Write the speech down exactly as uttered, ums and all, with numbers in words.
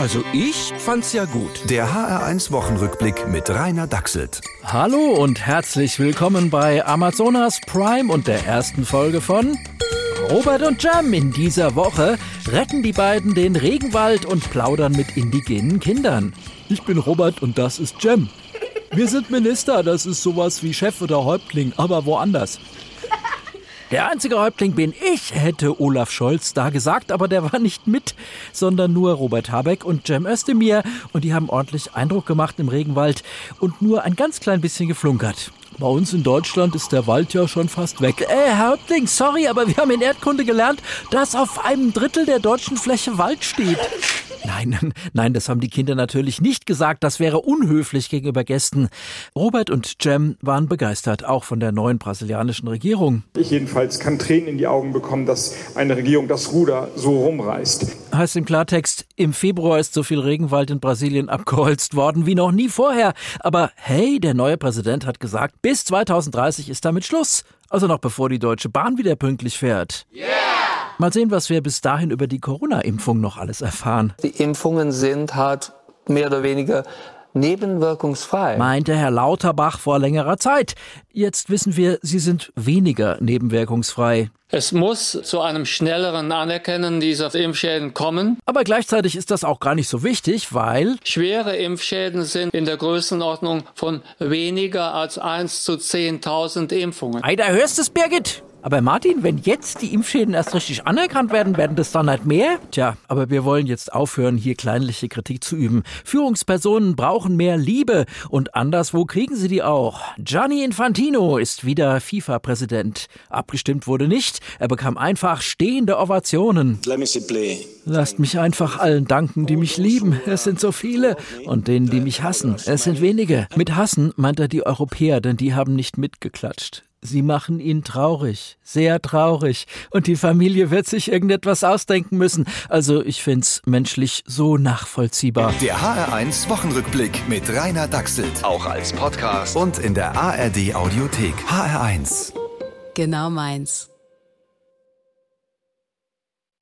Also ich fand's ja gut. Der H R eins Wochenrückblick mit Rainer Dachselt. Hallo und herzlich willkommen bei Amazonas Prime und der ersten Folge von Robert und Jem. In dieser Woche retten die beiden den Regenwald und plaudern mit indigenen Kindern. Ich bin Robert und das ist Jem. Wir sind Minister, das ist sowas wie Chef oder Häuptling, aber woanders. Der einzige Häuptling bin ich, hätte Olaf Scholz da gesagt, aber der war nicht mit, sondern nur Robert Habeck und Cem Özdemir. Und die haben ordentlich Eindruck gemacht im Regenwald und nur ein ganz klein bisschen geflunkert. Bei uns in Deutschland ist der Wald ja schon fast weg. Äh, Herr Häuptling, sorry, aber wir haben in Erdkunde gelernt, dass auf einem Drittel der deutschen Fläche Wald steht. Nein, nein, das haben die Kinder natürlich nicht gesagt. Das wäre unhöflich gegenüber Gästen. Robert und Cem waren begeistert, auch von der neuen brasilianischen Regierung. Ich jedenfalls kann Tränen in die Augen bekommen, dass eine Regierung das Ruder so rumreißt. Heißt im Klartext, im Februar ist so viel Regenwald in Brasilien abgeholzt worden wie noch nie vorher. Aber hey, der neue Präsident hat gesagt, bis zweitausenddreißig ist damit Schluss. Also noch bevor die Deutsche Bahn wieder pünktlich fährt. Yeah! Mal sehen, was wir bis dahin über die Corona-Impfung noch alles erfahren. Die Impfungen sind halt mehr oder weniger nebenwirkungsfrei, meinte Herr Lauterbach vor längerer Zeit. Jetzt wissen wir, sie sind weniger nebenwirkungsfrei. Es muss zu einem schnelleren Anerkennen dieser Impfschäden kommen. Aber gleichzeitig ist das auch gar nicht so wichtig, weil schwere Impfschäden sind in der Größenordnung von weniger als eins zu zehntausend Impfungen. Ei, da hörst du's, Birgit. Aber Martin, wenn jetzt die Impfschäden erst richtig anerkannt werden, werden das dann nicht mehr? Tja, aber wir wollen jetzt aufhören, hier kleinliche Kritik zu üben. Führungspersonen brauchen mehr Liebe und anderswo kriegen sie die auch. Gianni Infantino ist wieder FIFA-Präsident. Abgestimmt wurde nicht, er bekam einfach stehende Ovationen. Lasst mich einfach allen danken, die mich lieben. Es sind so viele. Und denen, die mich hassen. Es sind wenige. Mit hassen meint er die Europäer, denn die haben nicht mitgeklatscht. Sie machen ihn traurig, sehr traurig. Und die Familie wird sich irgendetwas ausdenken müssen. Also ich find's menschlich so nachvollziehbar. Der H R eins Wochenrückblick mit Rainer Dachselt. Auch als Podcast und in der A R D Audiothek. H R eins. Genau meins.